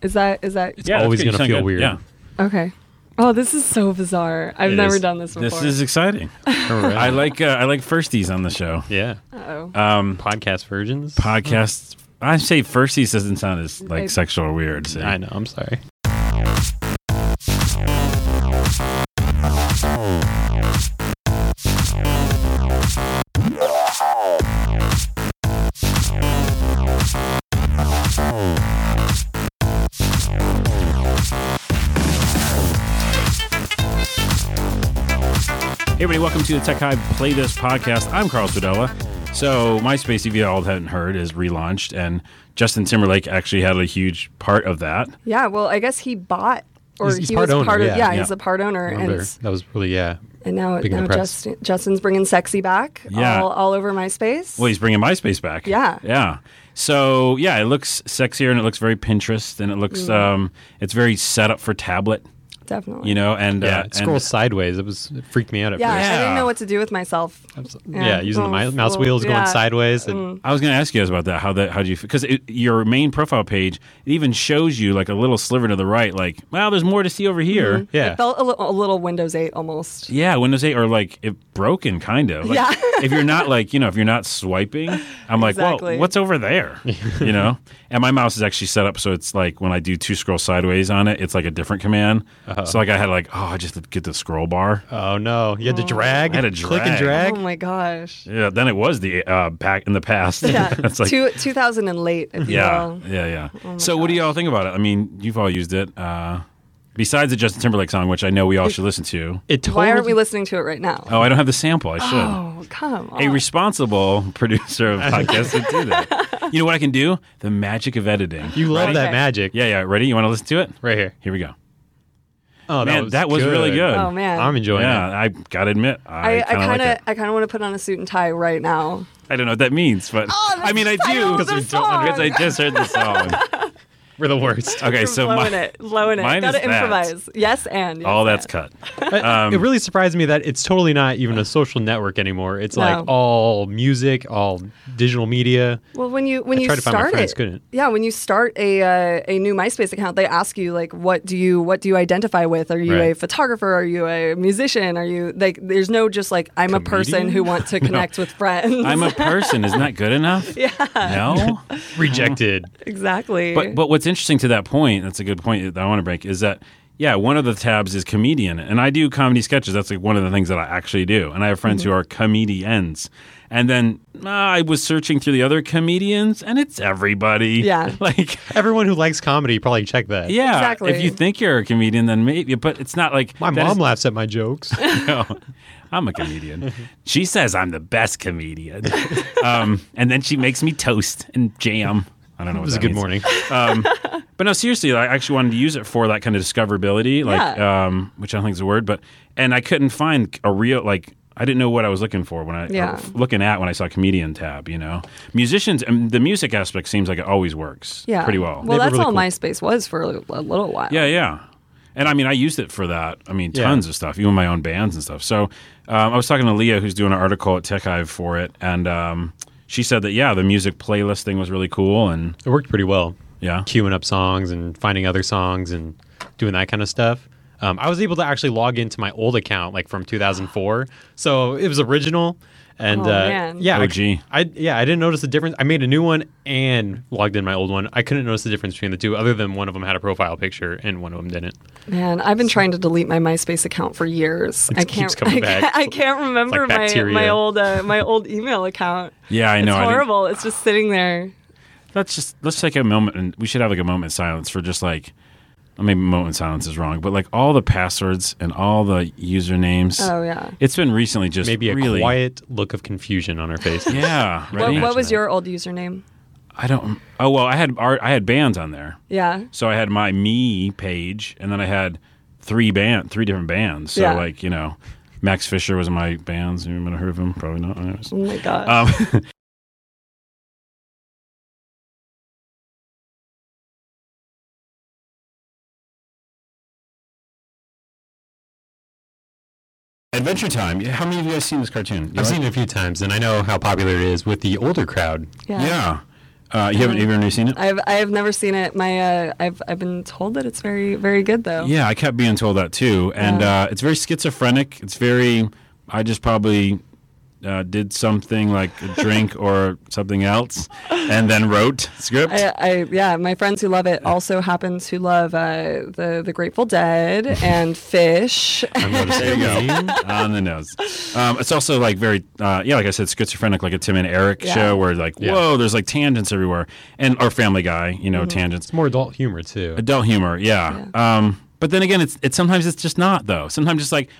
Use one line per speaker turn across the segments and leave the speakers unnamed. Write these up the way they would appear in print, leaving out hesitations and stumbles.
Is that?
It's always going to feel weird.
Yeah.
Okay. Oh, this is so bizarre. I've never done this before.
This is exciting. I like firsties on the show.
Yeah.
Uh-oh.
Podcast versions.
Podcasts. I say firsties doesn't sound as like sexual or weird. So.
I know. I'm sorry.
Hey everybody, welcome to the Tech Hive Play This podcast. I'm Carl Spadella. So MySpace, if you all hadn't heard, is relaunched, and Justin Timberlake actually had a huge part of that.
Yeah, well, I guess he bought, or
He's
he
part
was
owner,
part of.
yeah.
Yeah,
Yeah.
he's a part owner, and
That was really,
and now
big in the press.
Justin's bringing sexy back,
Yeah.
all over MySpace.
Well, he's bringing MySpace back.
Yeah.
Yeah. So, yeah, it looks sexier, and it looks very Pinterest, and it looks, it's very set up for tablet,
Definitely.
you know, and...
yeah. It scrolls sideways. It freaked me out at
Yeah,
first.
I didn't
Yeah.
know what to do with myself.
Yeah, using the mouse wheels going sideways. And
I was going to ask you guys about that. How do you? Because your main profile page, it even shows you like a little sliver to the right. Like, well, there's more to see over here.
yeah.
It felt a little Windows 8 almost.
Yeah, Windows 8 or like it broken kind of. Like,
Yeah.
if you're not like if you're not swiping, I'm like,
Exactly.
well, what's over there? You know. And my mouse is actually set up so it's like when I do to scroll sideways on it, it's like a different command. So like I had I just get the scroll bar.
Oh, no. You had to drag?
I had to
Click and
drag.
Oh
drag?
my gosh.
Yeah, then it was the back in the past.
Yeah,
It's like
2000 and late, if you
yeah,
will.
yeah. So what do y'all think about it? I mean, you've all used it. Besides the Justin Timberlake song, which I know we all should listen to.
Why aren't we listening to it right now?
Oh, I don't have the sample. I should.
Oh, come on.
A responsible producer of podcasts would do that. You know what I can do? The magic of editing.
You love
Ready?
that
Okay.
magic.
Yeah. Ready? You want to listen to it?
Right here.
Here we go.
Oh,
Man, that was really good.
Oh, man.
I'm enjoying
Yeah,
it.
I gotta admit, I
I
kind of like it.
I kind of want to put on a suit and tie right now.
I don't know what that means, but I mean, I do
Because
I just heard the song.
We're the worst.
Okay, so
blowing it.
mine
Gotta
is that.
improvise. Yes, and yes,
all that's
and.
cut.
It really surprised me that it's totally not even a social network anymore. It's
No.
like all music, all digital media.
Well, when you
tried to find my
start
friends,
it,
couldn't.
yeah, when you start a new MySpace account, they ask you like, what do you identify with? Are you a
Right.
photographer? Are you a musician? Are you like? There's no just like I'm a person
Comedian?
who wants to connect with friends.
I'm a person. Isn't that good enough? Yeah. No.
Rejected.
exactly.
But what's interesting to that point, that's a good point that I want to make, is that, yeah, one of the tabs is comedian. And I do comedy sketches. That's like one of the things that I actually do. And I have friends who are comedians. And then I was searching through the other comedians, and it's everybody.
Yeah.
Like,
Everyone who likes comedy probably check that.
yeah.
Exactly.
If you think you're a comedian, then maybe. But it's not like.
My
that
mom
is-
laughs at my jokes.
No, I'm a comedian. She says I'm the best comedian. And then she makes me toast and jam. I don't know
It
what
was a
that
good
means.
morning.
But no, seriously, I actually wanted to use it for that kind of discoverability, like, which I don't think is a word, and I couldn't find a real, like, I didn't know what I was looking for when looking at when I saw comedian tab, you know. Musicians, and the music aspect seems like it always works pretty well.
Well,
They were
that's
really
all
cool.
MySpace was for a little while.
Yeah. And I mean, I used it for that. I mean, tons of stuff, even my own bands and stuff. So I was talking to Leah, who's doing an article at Tech Hive for it, and she said that, the music playlist thing was really cool. And
It worked pretty well.
yeah.
Queuing up songs and finding other songs and doing that kind of stuff. I was able to actually log into my old account, like from 2004. So it was original. And
Oh, man.
yeah,
OG.
I didn't notice the difference. I made a new one and logged in my old one. I couldn't notice the difference between the two, other than one of them had a profile picture and one of them didn't.
Man, I've been trying to delete my MySpace account for years.
It keeps coming back.
I can't remember
like bacteria.
my old email account.
Yeah, I know.
It's horrible. It's just sitting there.
Let's take a moment, and we should have like a moment of silence for just like, maybe moment of silence is wrong, but like all the passwords and all the usernames.
Oh yeah.
It's been recently just
Maybe a
really,
quiet look of confusion on our faces.
Yeah. Ready?
What was
that.
your old username?
I don't. Oh well, I had bands on there,
Yeah.
so I had my me page, and then I had three different bands. So
Yeah.
like Max Fisher was in my bands. You might have heard of him, probably not. Anyways.
Oh my god.
Adventure Time. How many of you guys seen this cartoon?
I've seen it a few times, and I know how popular it is with the older crowd.
Yeah.
You haven't even seen it?
I have never seen it. I've been told that it's very, very good though.
Yeah, I kept being told that too, and it's very schizophrenic. It's very. I just probably did something like a drink or something else, and then wrote script.
My friends who love it also happen to love the Grateful Dead and Fish.
There you go, on the nose. It's also like very, like I said, schizophrenic, like a Tim and Eric show, where like, whoa, there's like tangents everywhere, or Family Guy, tangents.
It's more adult humor too.
Adult humor, yeah. But then again, it's sometimes it's just not though. Sometimes it's like,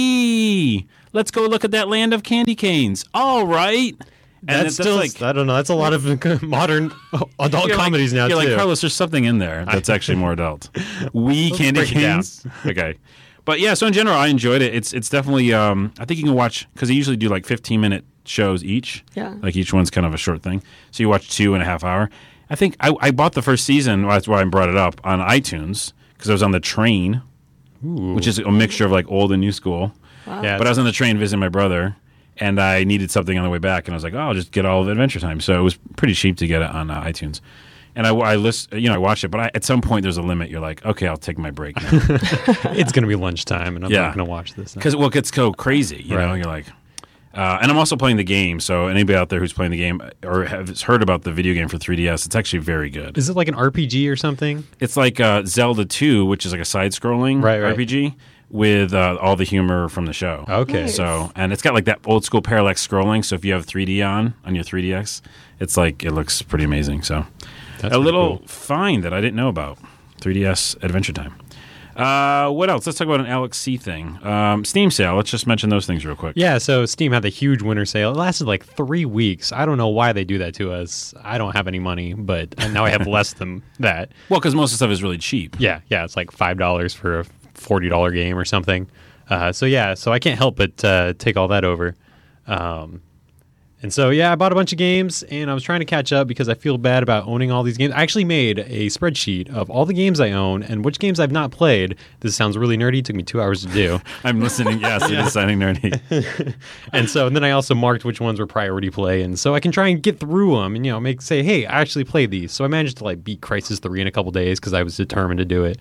let's go look at that land of candy canes. All right. And
that's still like, I don't know. That's a lot of modern adult comedies now, too.
Like, Carlos, there's something in there that's actually more adult. Candy canes. Okay. But yeah, so in general, I enjoyed it. It's definitely, I think you can watch, because they usually do like 15-minute shows each.
Yeah.
Like each one's kind of a short thing. So you watch 2.5 hour. I think I bought the first season, that's why I brought it up, on iTunes, because I was on the train, which is a mixture of like old and new school.
Wow.
Yeah,
but I was on the train visiting my brother, and I needed something on the way back, and I was like, I'll just get all of Adventure Time. So it was pretty cheap to get it on iTunes. And I watched it, but at some point there's a limit. You're like, okay, I'll take my break now.
It's going to be lunchtime, and I'm not going to watch this.
Because it gets so crazy, you know? You're like... and I'm also playing the game, so anybody out there who's playing the game or has heard about the video game for 3DS, it's actually very good.
Is it like an RPG or something?
It's like Zelda 2, which is like a side-scrolling RPG with all the humor from the show.
Okay.
Nice.
So, and it's got like that old-school parallax scrolling, so if you have 3D on your 3DS, it's like, it looks pretty amazing. So,
that's
a little
cool
find that I didn't know about. 3DS Adventure Time. What else? Let's talk about an Alex C thing. Steam sale. Let's just mention those things real quick.
Yeah, so Steam had the huge winter sale. It lasted like 3 weeks. I don't know why they do that to us. I don't have any money, but now I have less than that.
Well, because most of the stuff is really cheap.
Yeah, it's like $5 for a $40 game or something. So I can't help but take all that over. And so, I bought a bunch of games, and I was trying to catch up because I feel bad about owning all these games. I actually made a spreadsheet of all the games I own and which games I've not played. This sounds really nerdy. It took me 2 hours to do.
I'm listening. Yes, it is sounding nerdy.
and then I also marked which ones were priority play, and so I can try and get through them and, say, hey, I actually played these. So I managed to, beat Crysis 3 in a couple days because I was determined to do it.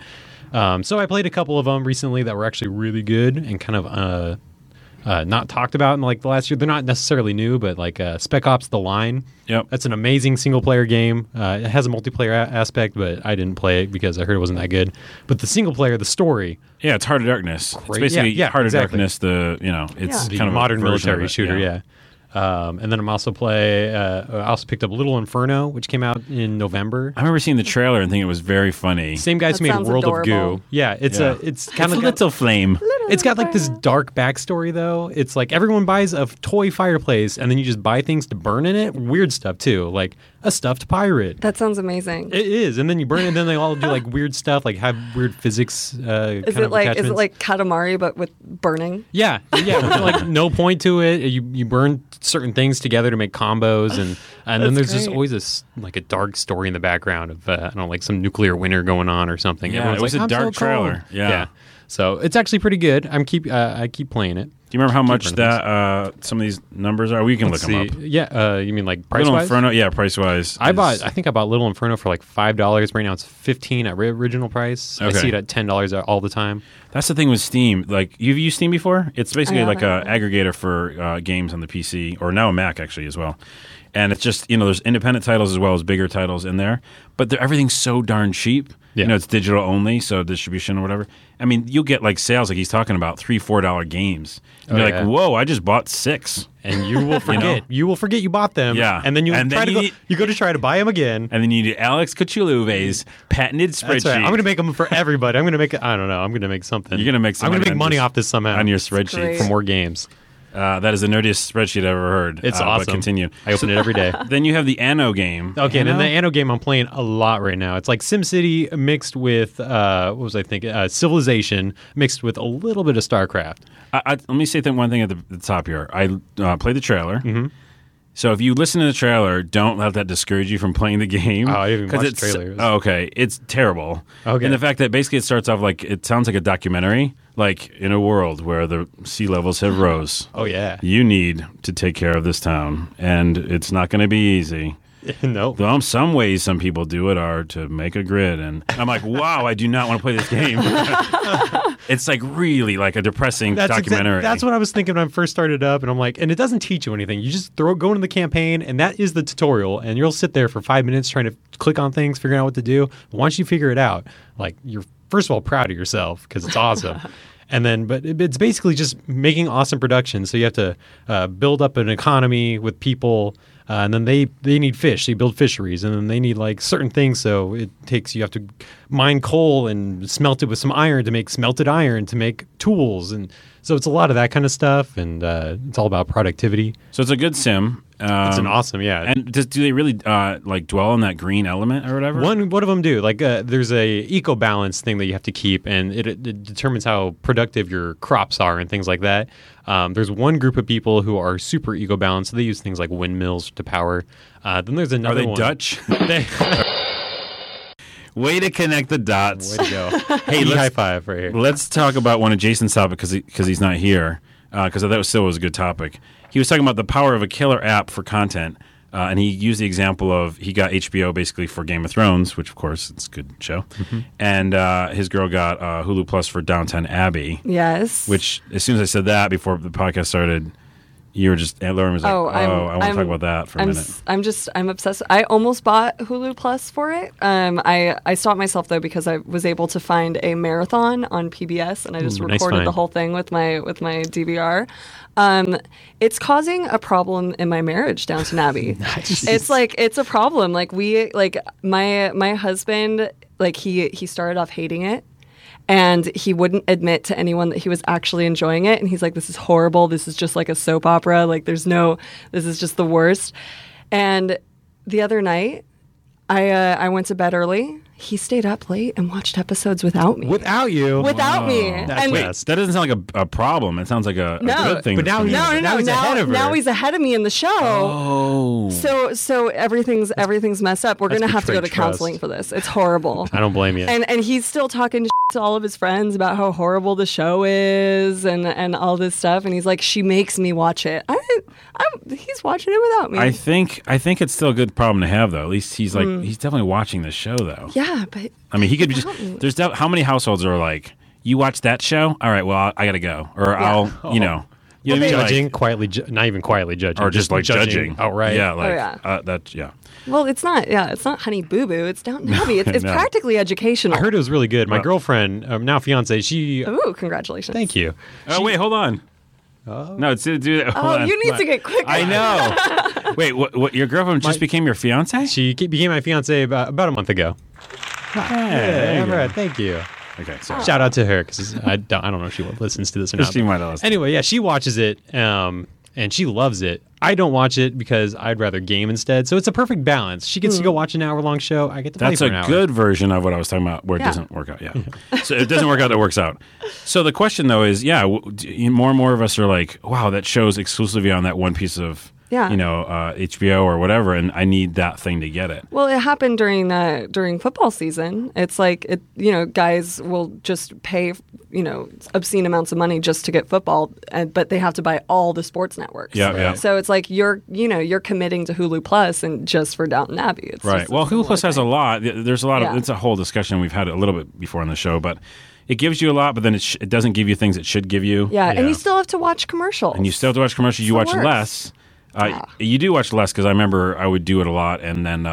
So I played a couple of them recently that were actually really good and kind of... not talked about in the last year. They're not necessarily new, but Spec Ops: The Line.
Yep,
that's an amazing single player game. It has a multiplayer aspect, but I didn't play it because I heard it wasn't that good. But the single player, the story,
it's Heart of Darkness. It's basically Heart of Darkness. It's kind of a
modern military
it,
shooter. Yeah. And then I also picked up Little Inferno, which came out in November.
I remember seeing the trailer and thinking it was very funny.
Same guys who made World
adorable.
of Goo. Yeah, it's kind of
Little Flame.
It's got this dark backstory though. It's like everyone buys a toy fireplace and then you just buy things to burn in it. Weird stuff too, like a stuffed pirate.
That sounds amazing.
It is, and then you burn it. And then they all do weird stuff, have weird physics. Is it like
Katamari but with burning?
Yeah, with no point to it. You burn certain things together to make combos, and then there's just always a dark story in the background of some nuclear winter going on or something.
Yeah, it was a dark trailer. Yeah.
So it's actually pretty good. I keep playing it.
Do you remember how much that some of these numbers are? We can look them up.
Yeah, you mean price-wise?
Little Inferno, yeah, price-wise.
I think I bought Little Inferno for $5. Right now it's $15 at original price.
Okay.
I see it at $10 all the time.
That's the thing with Steam. You've used Steam before? It's basically an aggregator for games on the PC, or now a Mac actually as well. And it's just, there's independent titles as well as bigger titles in there. But everything's so darn cheap.
Yeah.
It's digital only, so distribution or whatever. I mean, you'll get sales like he's talking about, $3-4 games. And you're like, whoa, I just bought 6.
And you will forget. You will forget you bought them.
Yeah.
And then you go to try to buy them again.
And then you need Alex Kuchuluve's patented spreadsheet.
That's right. I'm going to make them for everybody. I'm going to make I don't know. I'm going to make something.
You're going to make something.
I'm going to make money off this somehow.
On your spreadsheet.
For more games.
That is the nerdiest spreadsheet I've ever heard.
It's awesome.
But continue.
I open it every day.
Then you have the Anno game.
Okay, and then the Anno game I'm playing a lot right now. It's like SimCity mixed with, what was I thinking? Civilization mixed with a little bit of StarCraft.
Let me say one thing at the top here. I played the trailer.
Mm-hmm.
So if you listen to the trailer, don't let that discourage you from playing the game.
Oh, I didn't even watch the trailer.
Oh, okay. It's terrible.
Okay.
And the fact that basically it starts off it sounds like a documentary, in a world where the sea levels have rose.
Oh, yeah.
You need to take care of this town, and it's not going to be easy.
No.
Well, some ways some people do it are to make a grid, and I'm like, wow, I do not want to play this game. It's like really like a depressing documentary.
That's what I was thinking when I first started up, and I'm like, and it doesn't teach you anything. You just go into the campaign, and that is the tutorial, and you'll sit there for 5 minutes trying to click on things, figuring out what to do. Once you figure it out, like you're first of all proud of yourself because it's awesome. And then, but it's basically just making awesome productions. So you have to build up an economy with people, and then they need fish. So you build fisheries, and then they need like certain things. So you have to mine coal and smelt it with some iron to make smelted iron to make tools. And so it's a lot of that kind of stuff, and it's all about productivity.
So it's a good sim.
It's an awesome, yeah.
And do they really like dwell on that green element or whatever?
One of them do. Like there's a eco balance thing that you have to keep, and it determines how productive your crops are and things like that. There's one group of people who are super eco balanced. So they use things like windmills to power. Then there's another one.
Are they Dutch? Way to connect the dots.
Way to go.
Hey,
high five right here.
Let's talk about one of Jason's topics because he's not here. Because that still was a good topic. He was talking about the power of a killer app for content, and he used the example of he got HBO basically for Game of Thrones, which of course it's a good show, and his girl got Hulu Plus for Downton Abbey.
Yes.
Which as soon as I said that before the podcast started, you were just Lauren was like, I want to talk about that for a minute.
I'm obsessed. I almost bought Hulu Plus for it. I stopped myself though because I was able to find a marathon on PBS, and I just recorded the whole thing with my DVR. It's causing a problem in my marriage, Downton Abbey.
Nice.
It's a problem. Like my husband, like he started off hating it. And he wouldn't admit to anyone that he was actually enjoying it. And he's like, this is horrible. This is just like a soap opera. Like this is just the worst. And the other night, I went to bed early. He stayed up late and watched episodes without me.
Without you?
Without me.
That's
Wait, that doesn't sound like a problem. It sounds like a good thing.
But now he's ahead of her.
Now he's ahead of me in the show.
Oh.
So everything's messed up. We're going to have to go to counseling for this. It's horrible.
I don't blame you.
And he's still talking to all of his friends about how horrible the show is and all this stuff. And he's like, she makes me watch it. He's watching it without me.
I think it's still a good problem to have, though. At least he's like he's definitely watching the show, though.
Yeah, but
I mean, he could be just. There's how many households are like, you watch that show? All right, well, I got to go, or I'll, you know what I mean?
Judging quietly, not even quietly judging,
or just like judging
outright.
Yeah, like yeah.
Well, it's not Honey Boo Boo. It's Downton Abbey. It's
No.
practically educational.
I heard it was really good. My girlfriend, now fiance, she.
Ooh, congratulations!
Thank you.
Oh wait, hold on. No, it's hold on.
You need to get quick.
I know. Wait, what? Your girlfriend just became your fiance?
She became my fiance about a month ago.
Hey,
all right, thank you.
Okay, sorry.
Shout out to her because I don't know if she listens to this or not.
She might not listen.
Anyway, yeah, she watches it and she loves it. I don't watch it because I'd rather game instead. So it's a perfect balance. She gets to go watch an hour-long show. I get to play
That's
for an
a
hour.
good version of what I was talking about where it doesn't work out. Yeah. So it doesn't work out, it works out. So the question, though, is, more and more of us are like, wow, that show's exclusively on that one piece of HBO or whatever, and I need that thing to get it.
Well, it happened during football season. It's like guys will just pay obscene amounts of money just to get football, but they have to buy all the sports networks.
Yeah.
So it's like you're committing to Hulu Plus and just for Downton Abbey. It's
right. Well, Hulu Plus has a lot. There's a lot of. It's a whole discussion. We've had it a little bit before on the show, but. It gives you a lot, but then it doesn't give you things it should give you.
Yeah, and you still have to watch commercials.
And you still have to watch commercials. You watch less. You do watch less because I remember I would do it a lot, and then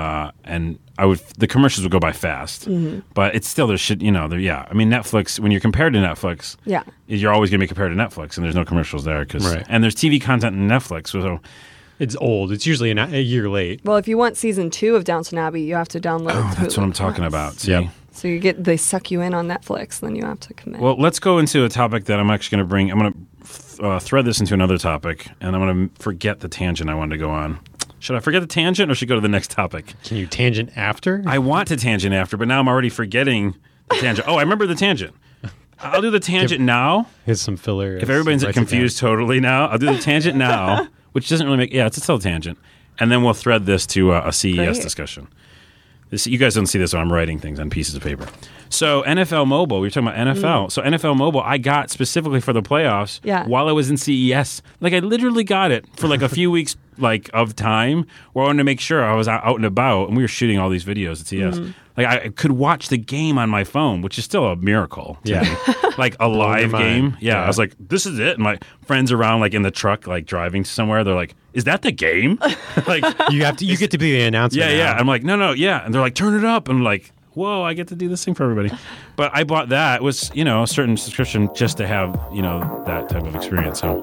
the commercials would go by fast. Mm-hmm. But it's still I mean, Netflix. When you're compared to Netflix, you're always going to be compared to Netflix, and there's no commercials there and there's TV content in Netflix, so.
It's old. It's usually a year late.
Well, if you want season 2 of Downton Abbey, you have to download.
Oh, that's what I'm talking about. See?
Yep.
So they suck you in on Netflix, then you have to commit.
Well, let's go into a topic that I'm actually going to bring. I'm going to thread this into another topic, and I'm going to forget the tangent I wanted to go on. Should I forget the tangent, or should I go to the next topic?
Can you tangent after?
I want to tangent after, but now I'm already forgetting the tangent. Oh, I remember the tangent. I'll do the tangent now.
Here's some filler.
If everybody's confused totally now, I'll do the tangent now, which doesn't really make... Yeah, it's still a tangent. And then we'll thread this to a CES discussion. You guys don't see this when I'm writing things on pieces of paper. So NFL Mobile, we were talking about NFL. So NFL Mobile, I got specifically for the playoffs while I was in CES. Like I literally got it for like a few weeks like of time where I wanted to make sure I was out and about, and we were shooting all these videos at CES. Like I could watch the game on my phone, which is still a miracle to me. Like a live game. Yeah, I was like, this is it. And my friends around like in the truck, like driving somewhere, they're like, is that the game? Like
you get to be the announcer.
Yeah. I'm like, no, yeah. And they're like, turn it up. And I'm like, whoa, I get to do this thing for everybody. But I bought that. It was, a certain subscription just to have, that type of experience. So.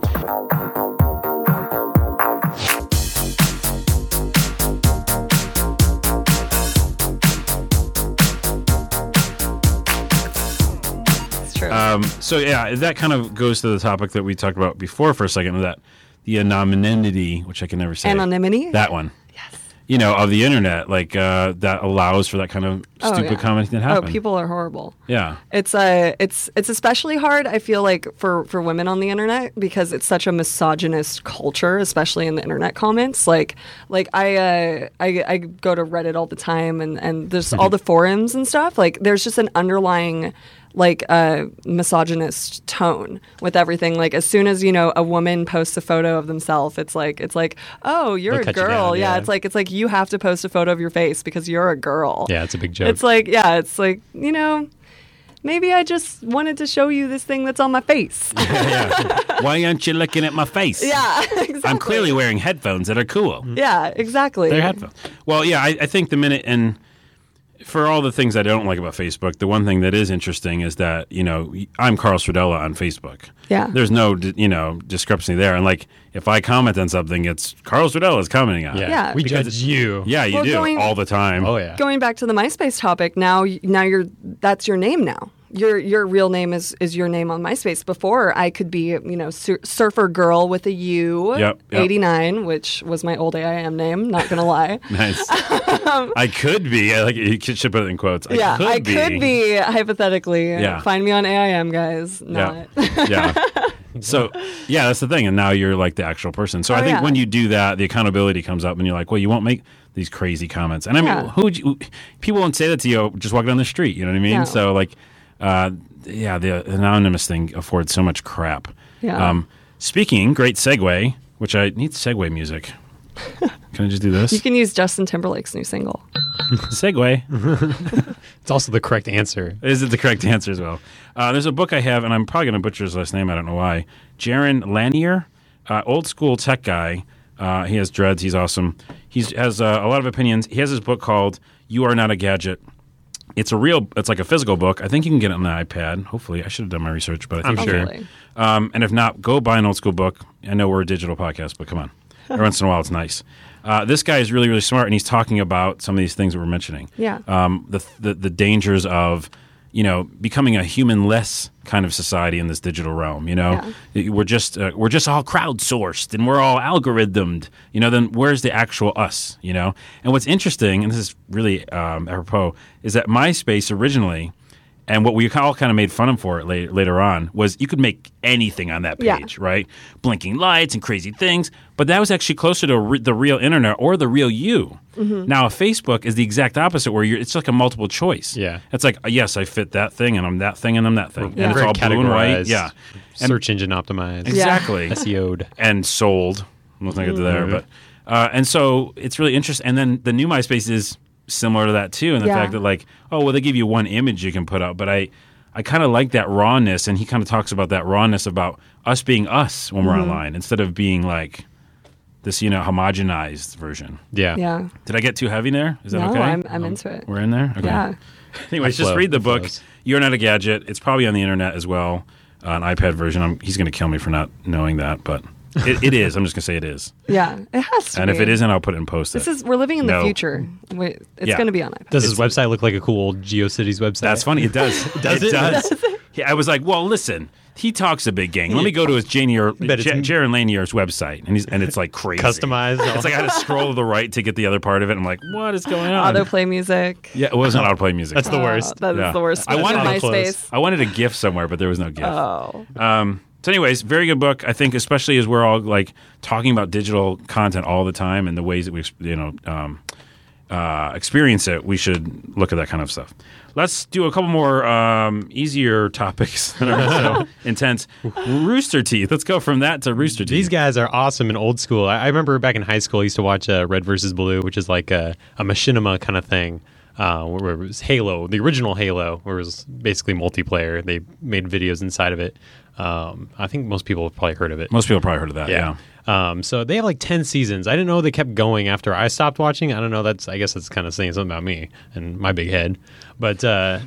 So that kind of goes to the topic that we talked about before for a second, that the anonymity, which I can never say.
Anonymity?
That one.
Yes.
Of the internet, like that allows for that kind of stupid commenting to happen.
Oh, people are horrible.
Yeah.
It's especially hard, I feel like, for women on the internet because it's such a misogynist culture, especially in the internet comments. Like I go to Reddit all the time and there's all the forums and stuff. Like there's just an underlying like a misogynist tone with everything. Like as soon as a woman posts a photo of themselves, it's like oh, you're a girl. Down, it's like you have to post a photo of your face because you're a girl.
Yeah, it's a big joke.
It's like maybe I just wanted to show you this thing that's on my face.
Yeah. Why aren't you looking at my face?
Yeah, exactly.
I'm clearly wearing headphones that are cool.
Yeah, exactly.
They're headphones. Well, yeah, I think the minute and. For all the things I don't like about Facebook, the one thing that is interesting is that, I'm Carl Stradella on Facebook.
Yeah.
There's no, discrepancy there. And like, if I comment on something, it's Carl Stradella's commenting on it.
Yeah.
We judge you.
Yeah, you do all the time.
Oh, yeah.
Going back to the MySpace topic, now that's your name now. Your real name is your name on MySpace. Before, I could be, Surfer Girl with a U,
yep.
89, which was my old AIM name, not going to lie.
Nice. I could be. You should put it in quotes.
I could be, hypothetically. Yeah. Find me on AIM, guys. Not.
Yeah. So, that's the thing. And now you're like the actual person. So I think when you do that, the accountability comes up and you're like, well, you won't make these crazy comments. And I mean, people won't say that to you just walking down the street. You know what I mean?
No.
So like, the anonymous thing affords so much crap.
Yeah.
Speaking, great segue, which I need segue music. Can I just do this?
You can use Justin Timberlake's new single.
Segue.
It's also the correct answer.
Is it the correct answer as well? There's a book I have, and I'm probably going to butcher his last name. I don't know why. Jaron Lanier, old school tech guy. He has dreads. He's awesome. He has a lot of opinions. He has his book called You Are Not a Gadget. It's like a physical book. I think you can get it on the iPad. Hopefully. I should have done my research, but I think
I'm
sure.
sure.
And if not, go buy an old school book. I know we're a digital podcast, but come on. Every once in a while, it's nice. This guy is really, really smart, and he's talking about some of these things that we're mentioning.
Yeah.
The dangers of, becoming a human-less kind of society in this digital realm. We're just all crowdsourced and we're all algorithmed. Then where's the actual us? And what's interesting, and this is really apropos, is that MySpace originally. And what we all kind of made fun of for it later on was you could make anything on that page, right? Blinking lights and crazy things. But that was actually closer to the real internet or the real you. Mm-hmm. Now, Facebook is the exact opposite where it's like a multiple choice.
Yeah.
It's like, yes, I fit that thing and I'm that thing and I'm that thing.
Yeah.
And it's all blue and white. Yeah.
And search engine optimized.
Exactly.
SEO'd.
And sold. Let's not get to there. But, and so it's really interesting. And then the new MySpace is similar to that too, and the fact that they give you one image you can put up, but I kind of like that rawness, and he kind of talks about that rawness about us being us when we're online instead of being like this homogenized version.
Yeah.
Did I get too heavy there? Is that okay?
I'm into it.
We're in there. Okay.
Yeah.
Anyways, just read the book. You're Not a Gadget. It's probably on the internet as well, an iPad version. He's going to kill me for not knowing that, but it is. I'm just going to say it is.
Yeah, it has to
And
be.
if it isn't, I'll put it in post.
We're living in the future. It's going to be on iPad.
Does his website look like a cool old GeoCities website?
That's funny. It does.
Does it?
Does. I was like, well, listen. He talks a big gang. Let me go to his Jaron Lanier's website, and it's like crazy.
Customized.
It's like I had to scroll to the right to get the other part of it. I'm like, what is going on?
Autoplay music.
Yeah, it wasn't autoplay music.
That's the worst.
That is the worst.
I wanted
MySpace.
I wanted a GIF somewhere, but there was no GIF.
Oh.
So anyways, very good book. I think especially as we're all like talking about digital content all the time and the ways that we, experience it, we should look at that kind of stuff. Let's do a couple more easier topics that are so intense. Rooster Teeth. Let's go from that to Rooster Teeth.
These guys are awesome and old school. I remember back in high school, I used to watch Red vs. Blue, which is like a machinima kind of thing. Where it was Halo, the original Halo, where it was basically multiplayer. They made videos inside of it. I think most people have probably heard of it.
Most people probably heard of that, yeah.
So they have like 10 seasons. I didn't know they kept going after I stopped watching. I don't know. I guess that's kind of saying something about me and my big head. But,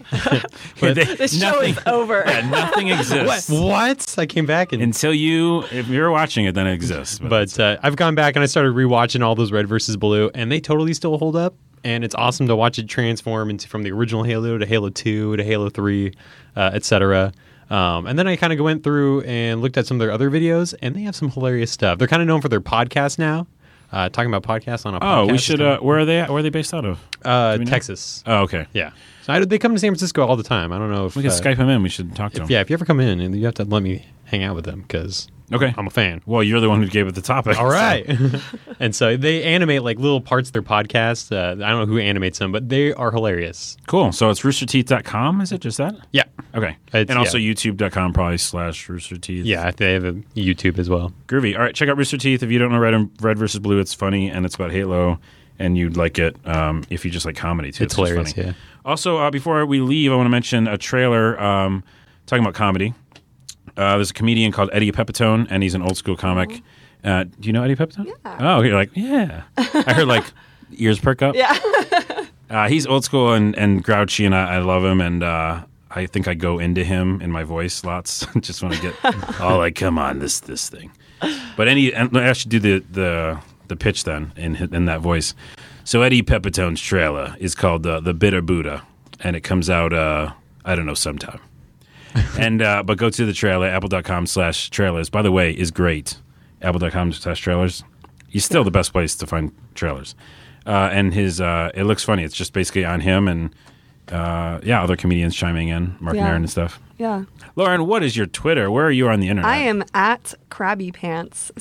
this show is over.
Yeah, nothing exists.
What? I came back
until if you're watching it, then it exists.
But I've gone back and I started rewatching all those Red versus Blue, and they totally still hold up. And it's awesome to watch it transform from the original Halo to Halo 2 to Halo 3, etc. And then I kind of went through and looked at some of their other videos, and they have some hilarious stuff. They're kind of known for their podcast now, talking about podcasts on a podcast.
Oh, we should. Where are they at? Where are they based out of?
Texas.
Oh, okay.
Yeah. So they come to San Francisco all the time. I don't know if
we can Skype them in. We should talk to them.
Yeah, if you ever come in, you have to let me hang out with them because I'm a fan.
Well, you're the one who gave it the topic.
All right. So. And so they animate like little parts of their podcast. I don't know who animates them, but they are hilarious.
Cool. So it's roosterteeth.com, is it just that?
Yeah.
Okay. And also youtube.com probably /roosterteeth.
Yeah, they have a YouTube as well.
Groovy. All right, check out Rooster Teeth. If you don't know Red versus Blue, it's funny, and it's about Halo, and you'd like it if you just like comedy, too.
It's hilarious, yeah.
Also, before we leave, I want to mention a trailer talking about comedy. There's a comedian called Eddie Pepitone, and he's an old school comic. Do you know Eddie Pepitone?
Yeah.
Oh, you're like, yeah. I heard like ears perk up.
Yeah.
He's old school and grouchy, and I love him, and I think I go into him in my voice lots. Just want to get all like, come on, this thing. But I should do the pitch then in that voice. So Eddie Pepitone's trailer is called The Bitter Buddha, and it comes out I don't know, sometime. And but go to the trailer, apple.com/trailers. By the way, is great. Apple.com/trailers. He's still the best place to find trailers. And his it looks funny. It's just basically on him and other comedians chiming in, Mark Maron and stuff.
Yeah.
Lauren, what is your Twitter? Where are you on the internet?
I am at Krabby Pants,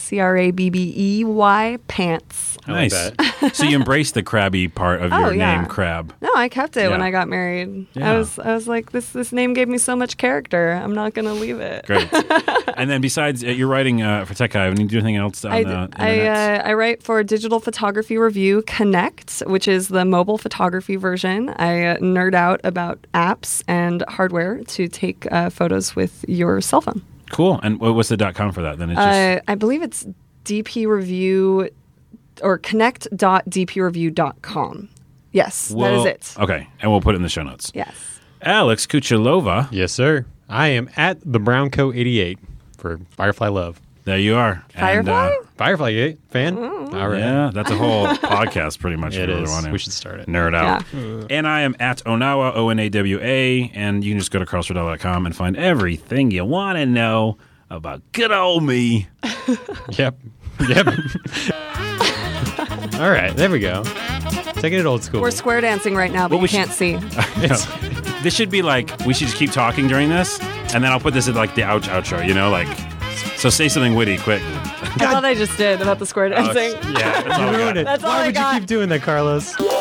CRABBEY Pants.
Nice. Like so you embraced the crabby part of your name, Crab.
No, I kept it when I got married. Yeah. I was like, this name gave me so much character. I'm not going to leave it.
Great. And then besides, you're writing for Tech Guy. Do you do anything else on the internet?
I write for Digital Photography Review Connect, which is the mobile photography version. I nerd out about apps and hardware to take photos with your cell phone.
Cool. And what's the .com for that? Then it's just
I believe it's DP Review or connect.dpreview.com. Yes, that is it.
Okay, and we'll put it in the show notes.
Yes.
Alex Kuchelova.
Yes, sir. I am at the Brownco 88 for Firefly Love.
There you are.
Firefly?
Firefly 88 fan?
Mm.
All right.
Yeah, that's a whole podcast pretty much.
It is.
We
should start it.
Nerd out.
Yeah.
And I am at Onawa, ONAWA, and you can just go to carlsradell.com and find everything you want to know about good old me.
Yep. All right, there we go. Taking it old school.
We're square dancing right now, but you can't see.
This should be like, we should just keep talking during this, and then I'll put this in like the outro, so say something witty, quick.
I thought I just did about the square dancing.
Yeah, that's all I got.
That's all
Why
I
would
got.
you keep doing that, Carlos?